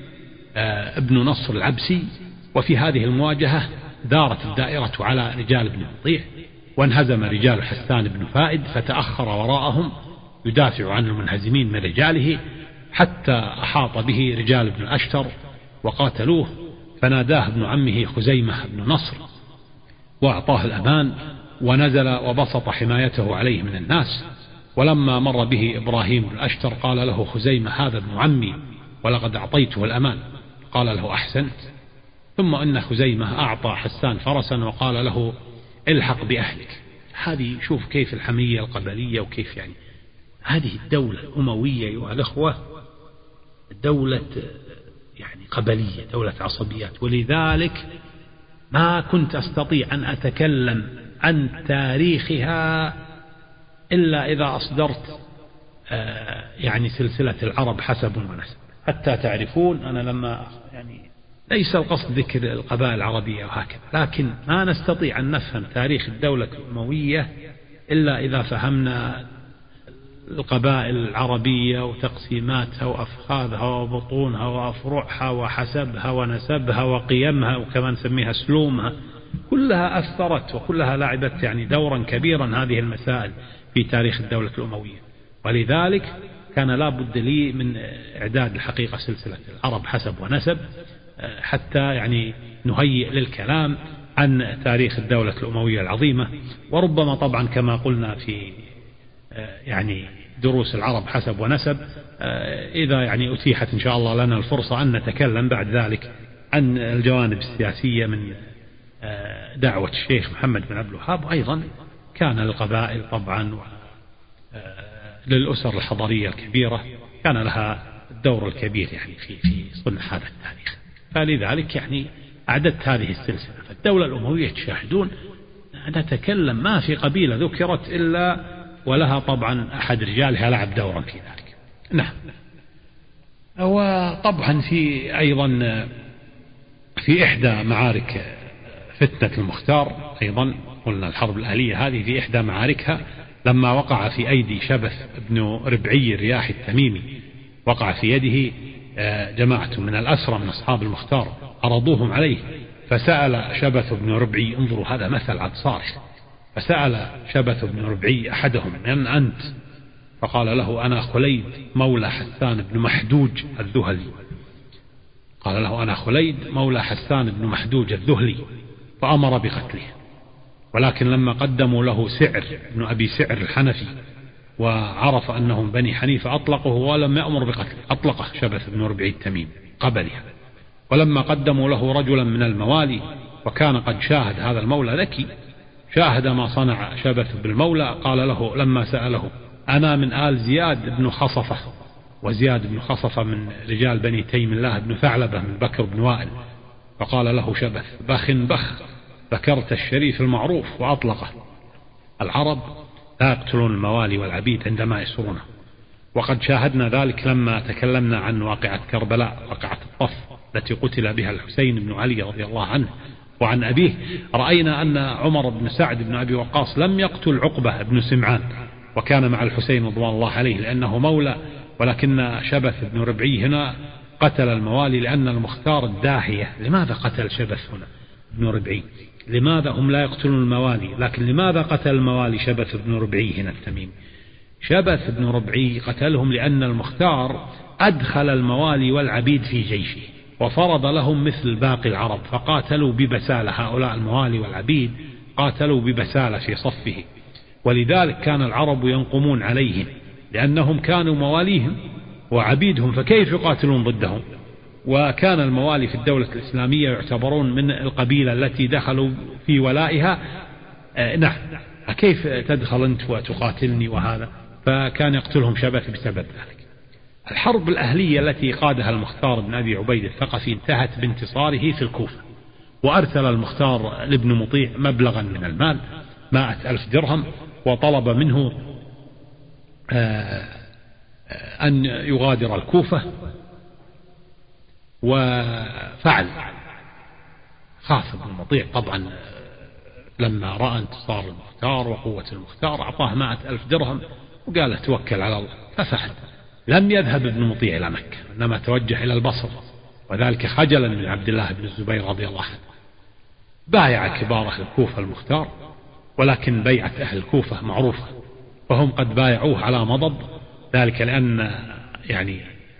[SPEAKER 2] ابن نصر العبسي. وفي هذه المواجهة دارت الدائرة على رجال بن مطيع، وانهزم رجال حسان بن فائد، فتأخر وراءهم يدافع عن المنهزمين من رجاله، حتى أحاط به رجال بن الأشتر وقاتلوه، فناداه ابن عمه خزيمة بن نصر وأعطاه الأمان، ونزل وبسط حمايته عليه من الناس. ولما مر به إبراهيم بن الأشتر قال له خزيمة: هذا ابن عمي ولقد أعطيته الأمان. قال له: أحسنت. ثم إن خزيمة أعطى حسان فرسا وقال له: الحق بأهلك. هذه شوف كيف الحمية القبلية، وكيف يعني هذه الدولة الأموية أيها الأخوة دولة يعني قبلية، دولة عصبيات. ولذلك ما كنت أستطيع أن أتكلم عن تاريخها إلا إذا أصدرت يعني سلسلة العرب حسب ونسب، حتى تعرفون أنا لما يعني ليس القصد ذكر القبائل العربية وهكذا، لكن ما نستطيع أن نفهم تاريخ الدولة الأموية إلا إذا فهمنا القبائل العربية وتقسيماتها وأفخاذها وبطونها وأفرعها وحسبها ونسبها وقيمها، وكما نسميها سلومها، كلها أثرت وكلها لعبت يعني دورا كبيرا هذه المسائل في تاريخ الدولة الأموية. ولذلك كان لا بد لي من إعداد الحقيقة سلسلة العرب حسب ونسب، حتى يعني نهيئ للكلام عن تاريخ الدولة الأموية العظيمة. وربما طبعا كما قلنا في يعني دروس العرب حسب ونسب، إذا يعني أتيحت إن شاء الله لنا الفرصة أن نتكلم بعد ذلك عن الجوانب السياسية من دعوة الشيخ محمد بن عبد الوهاب. وأيضا كان القبائل طبعا للأسر الحضارية الكبيرة كان لها الدور الكبير يعني في صنع هذا التاريخ. فلذلك يعني أعددت هذه السلسلة. فالدولة الأموية تشاهدون نتكلم ما في قبيلة ذكرت إلا ولها طبعا أحد رجالها لعب دورا في ذلك. نعم. وطبعا في أيضا في إحدى معارك فتنة المختار أيضا قلنا الحرب الأهلية هذه في إحدى معاركها لما وقع في أيدي شبث بن ربعي الرياحي التميمي، وقع في يده جماعة من الأسرى من أصحاب المختار عرضوهم عليه، فسأل شبث بن ربعي، انظروا هذا مثل عد صارخ، فسأل شبث بن ربعي أحدهم من أنت؟ فقال له أنا خليد مولى حسان بن محدوج الذهلي. قال له أنا خليد مولى حسان بن محدوج الذهلي، فأمر بقتله. ولكن لما قدموا له سعر بن أبي سعر الحنفي وعرف أنهم بني حنيفة أطلقه ولم يأمر بقتله، أطلقه شبث بن ربعي التميم قبلها. ولما قدموا له رجلا من الموالي وكان قد شاهد هذا المولى ذكي، شاهد ما صنع شبث بالمولى، قال له لما سأله أنا من آل زياد بن خصفة، وزياد بن خصفة من رجال بني تيم الله بن ثعلبة من بكر بن وائل. فقال له شبث بخ بخ، ذكرت الشريف المعروف، وأطلقه. العرب لا يقتلون الموالي والعبيد عندما يسرونه، وقد شاهدنا ذلك لما تكلمنا عن واقعة كربلاء، واقعة الطف التي قتل بها الحسين بن علي رضي الله عنه وعن أبيه. رأينا أن عمر بن سعد بن أبي وقاص لم يقتل عقبة بن سمعان، وكان مع الحسين رضوان الله عليه لأنه مولى، ولكن شبث بن ربعي هنا قتل الموالي لأن المختار الداهية. لماذا قتل شبث هنا بن ربعي؟ لماذا هم لا يقتلون الموالي؟ لكن لماذا قتل الموالي شبث بن ربعي هنا التميمي؟ شبث بن ربعي قتلهم لأن المختار أدخل الموالي والعبيد في جيشه وفرض لهم مثل باقي العرب، فقاتلوا ببسالة. هؤلاء الموالي والعبيد قاتلوا ببسالة في صفه، ولذلك كان العرب ينقمون عليهم لأنهم كانوا مواليهم وعبيدهم، فكيف يقاتلون ضدهم؟ وكان الموالي في الدولة الإسلامية يعتبرون من القبيلة التي دخلوا في ولائها. نعم، كيف تدخل أنت وتقاتلني وهذا؟ فكان يقتلهم شبث بسبب ذلك. الحرب الأهلية التي قادها المختار بن أبي عبيد الثقفي انتهت بانتصاره في الكوفة، وأرسل المختار لابن مطيع مبلغا من المال 100,000 درهم، وطلب منه أن يغادر الكوفة، وفعل. خاف ابن مطيع طبعا لما رأى انتصار المختار وقوة المختار، أعطاه 100,000 درهم وقال توكل على الله، ففعل. لم يذهب ابن مطيع إلى مكة، إنما توجه إلى البصرة، وذلك خجلا من عبد الله بن الزبير رضي الله عنه. بايع كبار أهل الكوفة المختار، ولكن بيعة أهل الكوفة معروفة، وهم قد بايعوه على مضض، ذلك لأن يعني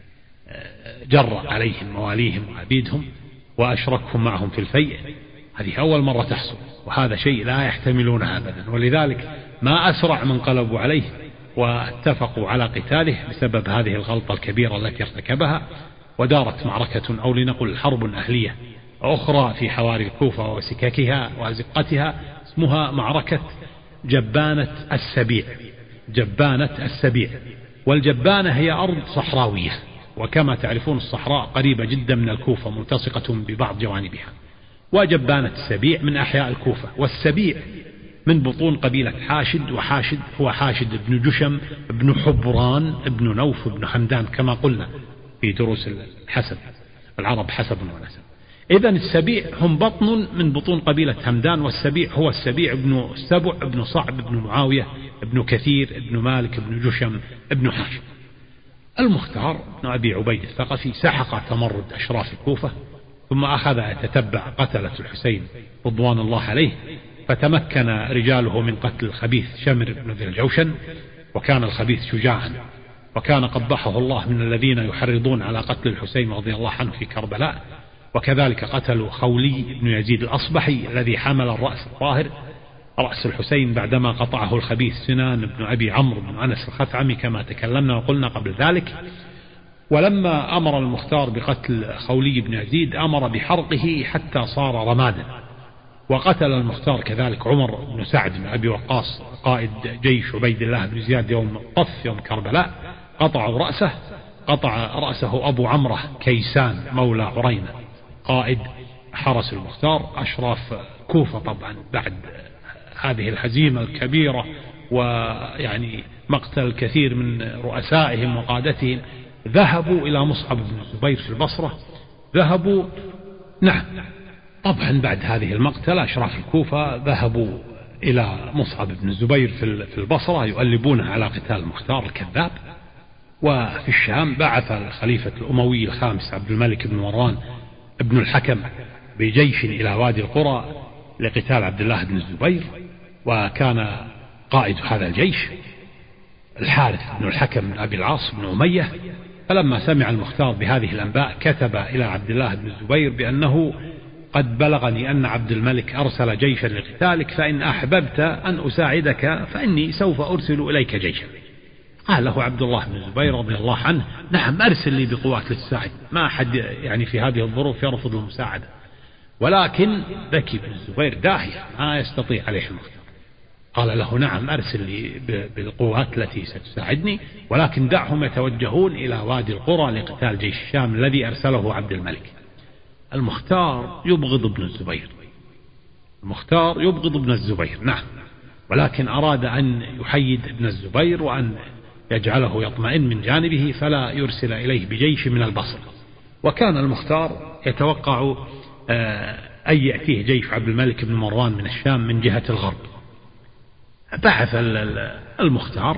[SPEAKER 2] جر عليهم مواليهم وعبيدهم وأشركهم معهم في الفيء. هذه أول مرة تحصل، وهذا شيء لا يحتملونه أبدا، ولذلك ما أسرع من قلبوا عليه واتفقوا على قتاله بسبب هذه الغلطة الكبيرة التي ارتكبها. ودارت معركة أو لنقل حرب أهلية أخرى في حواري الكوفة وسككها وأزقتها، اسمها معركة جبانة السبيع. جبانة السبيع، والجبانة هي أرض صحراوية، وكما تعرفون الصحراء قريبة جدا من الكوفة ملتصقة ببعض جوانبها. وجبانة السبيع من أحياء الكوفة، والسبيع من بطون قبيلة حاشد، وحاشد هو حاشد بن جشم بن حبران بن نوف بن حمدان كما قلنا في دروس الحسب، العرب حسب ونسب. إذن السبيع هم بطن من بطون قبيلة همدان، والسبيع هو السبيع بن سبع بن صعب بن معاوية بن كثير بن مالك بن جشم بن حاشد. المختار بن أبي عبيد الثقفي سحق تمرد أشراف الكوفة، ثم أخذ يتتبع قتلة الحسين رضوان الله عليه، فتمكن رجاله من قتل الخبيث شمر بن ذي الجوشن، وكان الخبيث شجاعا، وكان قبحه الله من الذين يحرضون على قتل الحسين رضي الله عنه في كربلاء. وكذلك قتلوا خولي بن يزيد الأصبحي الذي حمل الرأس الطاهر رأس الحسين بعدما قطعه الخبيث سنان بن أبي عمرو بن أنس الخثعمي كما تكلمنا وقلنا قبل ذلك. ولما أمر المختار بقتل خولي بن يزيد أمر بحرقه حتى صار رمادا. وقتل المختار كذلك عمر بن سعد بن أبي وقاص قائد جيش عبيد الله بن زياد يوم طف يوم كربلاء، قطع رأسه أبو عمره كيسان مولى عرينة قائد حرس المختار. أشراف كوفة طبعا بعد هذه الهزيمة الكبيرة ويعني مقتل كثير من رؤسائهم وقادتهم ذهبوا إلى مصعب بن الزبير في البصرة. طبعا بعد هذه المقتلة أشراف الكوفة ذهبوا إلى مصعب بن الزبير في البصرة يؤلبونه على قتال المختار الكذاب. وفي الشام بعث الخليفة الأموي الخامس عبد الملك بن مروان ابن الحكم بجيش إلى وادي القرى لقتال عبد الله بن الزبير، وكان قائد هذا الجيش الحارث بن الحكم بن أبي العاص بن أمية. فلما سمع المختار بهذه الأنباء كتب إلى عبد الله بن الزبير بأنه قد بلغني أن عبد الملك أرسل جيشا لقتالك، فإن أحببت أن أساعدك فإني سوف أرسل إليك جيشا. قال له عبد الله بن الزبير رضي الله عنه: نعم، أرسل لي بقوات لتساعد، ما أحد يعني في هذه الظروف يرفض المساعدة. ولكن ذكي بن الزبير داهية ما يستطيع عليه المختار. قال له: نعم، أرسل لي بالقوات التي ستساعدني، ولكن دعهم يتوجهون إلى وادي القرى لقتال جيش الشام الذي أرسله عبد الملك. المختار يبغض ابن الزبير، المختار يبغض ابن الزبير، نعم، ولكن أراد أن يحيد ابن الزبير وأن يجعله يطمئن من جانبه فلا يرسل إليه بجيش من البصرة. وكان المختار يتوقع أن يأتيه جيش عبد الملك بن مروان من الشام من جهة الغرب. بعث المختار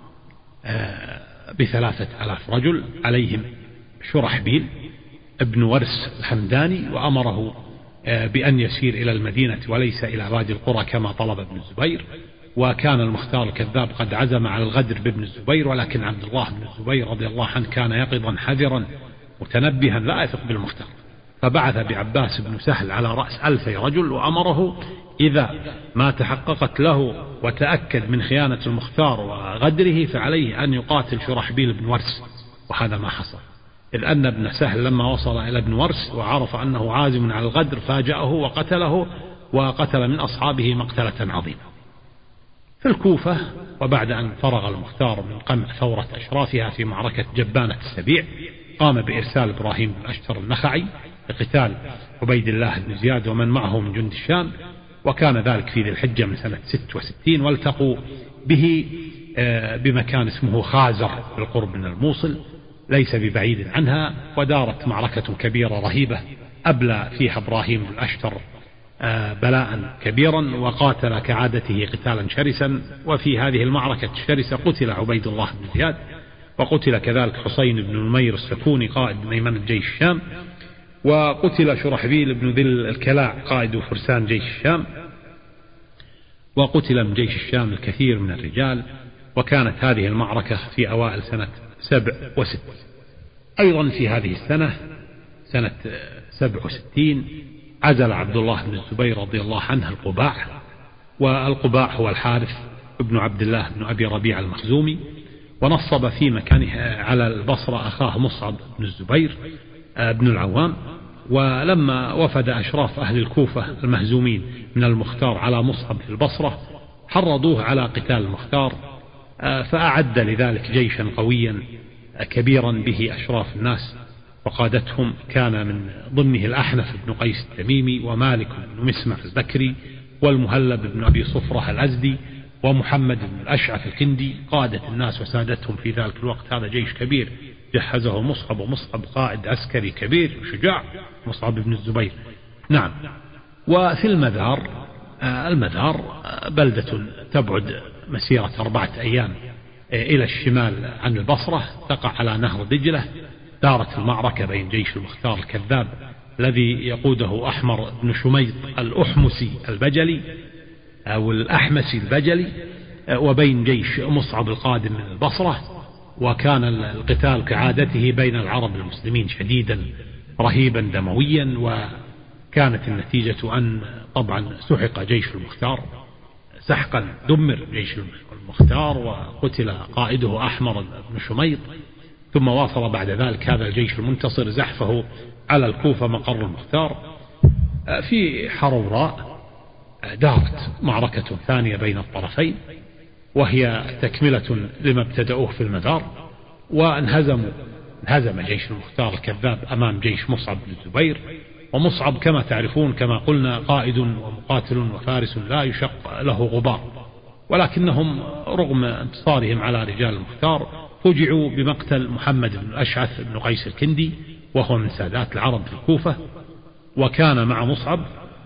[SPEAKER 2] ب3,000 رجل عليهم شرحبيل ابن ورس الحمداني، وأمره بأن يسير إلى المدينة وليس إلى وادي القرى كما طلب ابن الزبير. وكان المختار الكذاب قد عزم على الغدر بابن الزبير، ولكن عبد الله بن الزبير رضي الله عنه كان يقظا حذرا متنبها لا يثق بالمختار، فبعث بعباس بن سهل على رأس 2000 رجل، وأمره إذا ما تحققت له وتأكد من خيانة المختار وغدره فعليه أن يقاتل شرحبيل بن ورس. وهذا ما حصل، إذ أن ابن سهل لما وصل إلى ابن ورس وعرف أنه عازم على الغدر فاجأه وقتله، وقتل من أصحابه مقتلة عظيمة. في الكوفة، وبعد أن فرغ المختار من قمع ثورة أشرافها في معركة جبانة السبيع، قام بإرسال إبراهيم بن أشتر النخعي لقتال عبيد الله بن زياد ومن معه من جند الشام، وكان ذلك في ذي الحجة من سنة 66. والتقوا به بمكان اسمه خازر بالقرب من الموصل ليس ببعيد عنها، ودارت معركة كبيرة رهيبة أبلى فيها إبراهيم بن أشتر بلاء كبيرا، وقاتل كعادته قتالا شرسا. وفي هذه المعركة الشرسة قتل عبيد الله بن زياد، وقتل كذلك حسين بن نمير السكوني قائد ميمنة جيش الشام، وقتل شرحبيل بن ذي الكلاع قائد فرسان جيش الشام، وقتل من جيش الشام الكثير من الرجال. وكانت هذه المعركة في أوائل سنة 67. أيضا في هذه السنة سنة 67 عزل عبد الله بن الزبير رضي الله عنه القباع، والقباع هو الحارث ابن عبد الله بن أبي ربيع المخزومي، ونصب في مكانه على البصرة أخاه مصعب بن الزبير بن العوام. ولما وفد أشراف أهل الكوفة المهزومين من المختار على مصعب في البصرة حرضوه على قتال المختار، فأعد لذلك جيشا قويا كبيرا به أشراف الناس، وقادتهم كان من ضمنه الأحنف بن قيس التميمي، ومالك بن مسمع البكري، والمهلب بن أبي صفرة الأزدي، ومحمد بن الأشعث الكندي، قادة الناس وسادتهم في ذلك الوقت. هذا جيش كبير جهزه مصعب، ومصعب قائد عسكري كبير وشجاع، مصعب بن الزبير. نعم. وفي المذار بلدة تبعد مسيرة 4 أيام إلى الشمال عن البصرة، تقع على نهر دجلة. دارت المعركة بين جيش المختار الكذاب الذي يقوده أحمر بن شميط الأحمسي البجلي أو الأحمسي البجلي، وبين جيش مصعب القادم من البصرة. وكان القتال كعادته بين العرب المسلمين شديدا رهيبا دمويا، وكانت النتيجة أن طبعا سحق جيش المختار سحقا، دمر جيش المختار وقتل قائده أحمر بن شميط. ثم واصل بعد ذلك هذا الجيش المنتصر زحفه على الكوفة مقر المختار. في حروراء دارت معركة ثانية بين الطرفين، وهي تكملة لما ابتدأوه في المذار، وانهزم جيش المختار الكذاب أمام جيش مصعب بن الزبير. ومصعب كما تعرفون كما قلنا قائد ومقاتل وفارس لا يشق له غبار، ولكنهم رغم انتصارهم على رجال المختار فوجعوا بمقتل محمد بن الأشعث بن قيس الكندي، وهو من سادات العرب في الكوفة. وكان مع مصعب،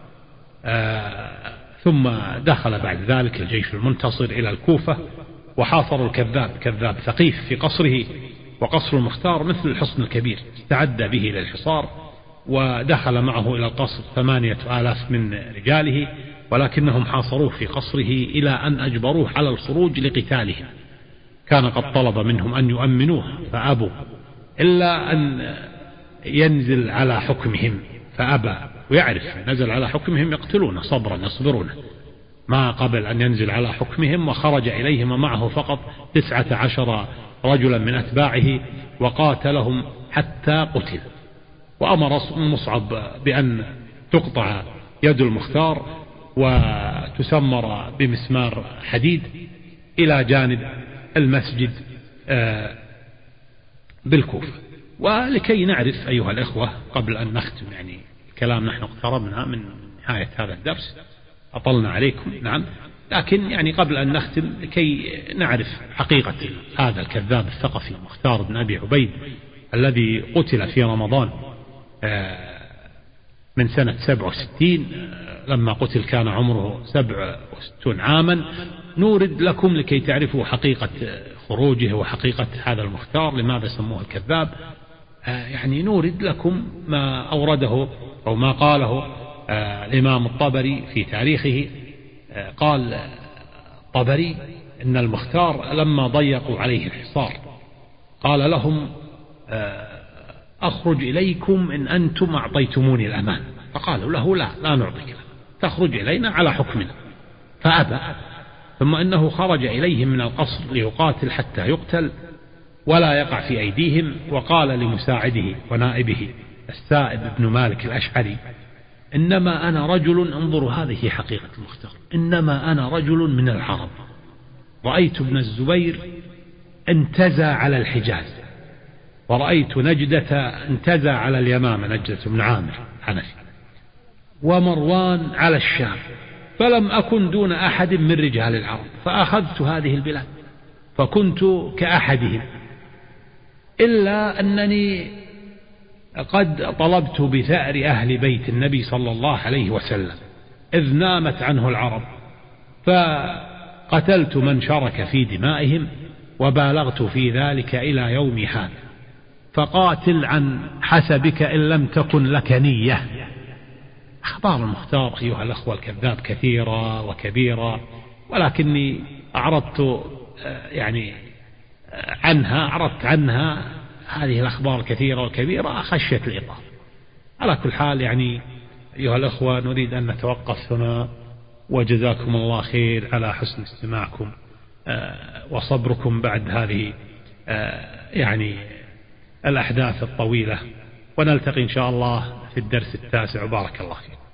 [SPEAKER 2] ثم دخل بعد ذلك الجيش المنتصر إلى الكوفة وحاصروا الكذاب، كذاب ثقيف في قصره، وقصر المختار مثل الحصن الكبير، استعد به للحصار، ودخل معه إلى القصر 8,000 من رجاله، ولكنهم حاصروه في قصره إلى أن أجبروه على الخروج لقتالهم. كان قد طلب منهم أن يؤمنوه فأبوا، إلا أن ينزل على حكمهم فأبى، ويعرف نزل على حكمهم يقتلونه صبرا يصبرونه، ما قبل أن ينزل على حكمهم، وخرج إليهم معه فقط 19 رجلا من أتباعه وقاتلهم حتى قتل. وأمر مصعب بأن تقطع يد المختار وتسمر بمسمار حديد إلى جانب المسجد بالكوفة. ولكي نعرف أيها الإخوة قبل أن نختم يعني كلام، نحن اقتربنا من نهاية هذا الدرس، أطلنا عليكم نعم، لكن يعني قبل أن نختم لكي نعرف حقيقة هذا الكذاب الثقفي مختار بن أبي عبيد الذي قتل في رمضان من سنة 67. لما قتل كان عمره 67 عاما. نورد لكم لكي تعرفوا حقيقة خروجه وحقيقة هذا المختار لماذا سموه الكذاب. يعني نورد لكم ما أورده أو ما قاله الإمام الطبري في تاريخه. قال الطبري إن المختار لما ضيقوا عليه الحصار قال لهم أخرج إليكم إن أنتم أعطيتموني الأمان، فقالوا له لا نعطيك، تخرج إلينا على حكمنا، فأبى. ثم إنه خرج إليهم من القصر ليقاتل حتى يقتل ولا يقع في أيديهم، وقال لمساعده ونائبه السائب بن مالك الأشعري إنما أنا رجل، انظروا هذه حقيقة المختار، إنما أنا رجل من العرب، رأيت ابن الزبير انتزع على الحجاز، ورأيت نجدة انتزع على اليمامة، نجدة بن عامر حنفي، ومروان على الشام، فلم أكن دون أحد من رجال العرب، فأخذت هذه البلاد فكنت كأحدهم، إلا أنني قد طلبت بثأر أهل بيت النبي صلى الله عليه وسلم إذ نامت عنه العرب، فقتلت من شرك في دمائهم وبالغت في ذلك إلى يوم هذا، فقاتل عن حسبك إن لم تكن لك نية. أخبار المختار أيها الأخوة الكذاب كثيرة وكبيرة، ولكني أعرضت يعني عرضت عنها هذه الأخبار الكثيرة والكبيرة خشية الإطالة. على كل حال يعني أيها الأخوة نريد أن نتوقف هنا، وجزاكم الله خير على حسن استماعكم وصبركم بعد هذه يعني الأحداث الطويلة، ونلتقي إن شاء الله في الدرس 9. بارك الله فيكم.